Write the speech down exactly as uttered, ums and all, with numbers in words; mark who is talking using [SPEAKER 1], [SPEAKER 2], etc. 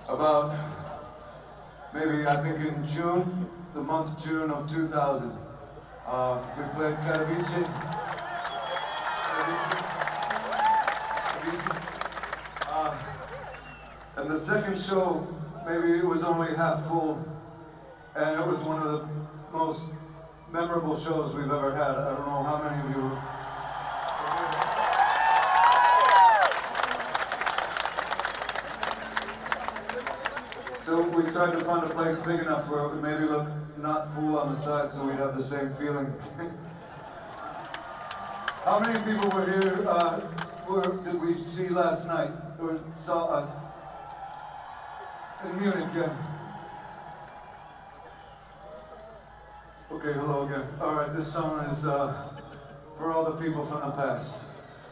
[SPEAKER 1] about maybe, I think in June, the month June of two thousand. Uh, we played Katowice. Katowice. Katowice. Uh, and the second show, maybe it was only half full, and it was one of the most memorable shows we've ever had. I don't know how many of you were. So we tried to find a place big enough where it would maybe look not full on the side, so we'd have the same feeling. How many people were here, uh, were, did we see last night, or saw us? In Munich, yeah. Okay, hello again. All right, this song is uh, for all the people from the past.